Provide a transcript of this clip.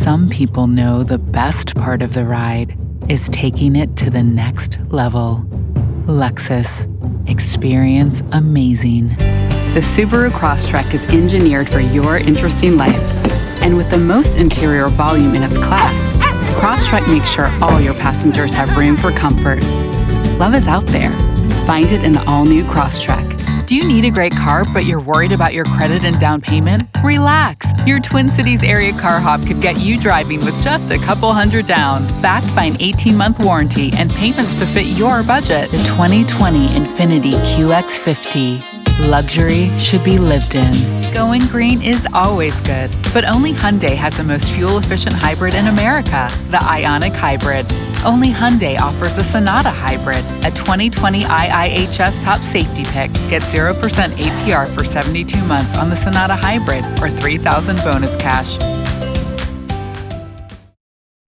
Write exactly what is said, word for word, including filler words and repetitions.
some people know the best part of the ride is taking it to the next level. Lexus. Experience amazing. The Subaru Crosstrek is engineered for your interesting life. And with the most interior volume in its class, Crosstrek makes sure all your passengers have room for comfort. Love is out there. Find it in the all-new Crosstrek. Do you need a great car, but you're worried about your credit and down payment? Relax! Your Twin Cities area car hop could get you driving with just a couple hundred down, backed by an eighteen-month warranty and payments to fit your budget. The twenty twenty Infiniti Q X fifty. Luxury should be lived in. Going green is always good, but only Hyundai has the most fuel-efficient hybrid in America, the Ioniq Hybrid. Only Hyundai offers a Sonata Hybrid, a twenty twenty I I H S top safety pick. Get zero percent A P R for seventy-two months on the Sonata Hybrid or three thousand dollars bonus cash.